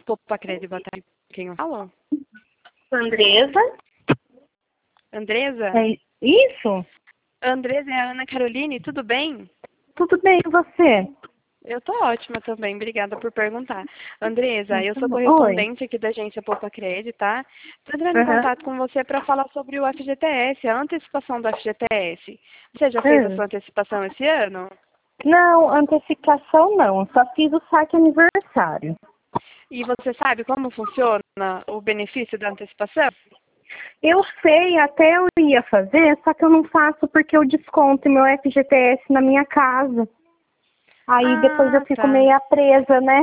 Poupa Crédito, boa tarde. Quem eu falo? Andresa? Andresa? É isso? Andresa é a Ana Caroline, tudo bem? Tudo bem, e você? Eu tô ótima também, obrigada por perguntar. Andresa, eu Tá sou bom. Oi. correspondente aqui da agência Poupa Crédito, tá? Tô entrando em Aham. contato com você para falar sobre o FGTS, a antecipação do FGTS. Você já fez a Hum. sua antecipação esse ano? Não, antecipação não. Só fiz o saque aniversário. E você sabe como funciona o benefício da antecipação? Eu sei, até eu ia fazer, só que eu não faço porque eu desconto meu FGTS na minha casa. Aí depois eu Ah, fico tá. meio presa, né?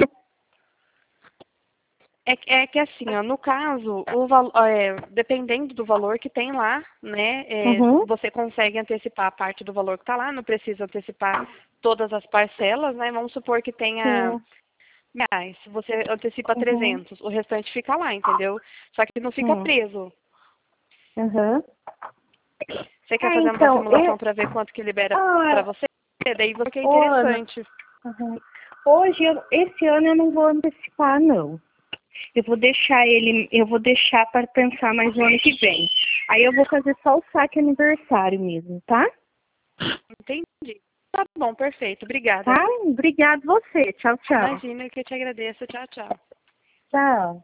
É que assim, ó, no caso, dependendo do valor que tem lá, né, Uhum. você consegue antecipar a parte do valor que está lá, não precisa antecipar todas as parcelas, né? Vamos supor que tenha Sim. reais, você antecipa Uhum. 300, o restante fica lá, entendeu? Só que não fica Sim. preso. Uhum. Você quer fazer uma Então, simulação para ver quanto que libera para ah, você? Daí você é ô, Ana, interessante. uhum. Hoje, esse ano eu não vou antecipar, não. Eu vou deixar para pensar mais no ano que vem. Aí eu vou fazer só o saque aniversário mesmo, tá? Entendi. Tá bom, perfeito. Obrigada. Tá? Obrigado você. Tchau, tchau. Imagina que eu te agradeço. Tchau, tchau. Tchau.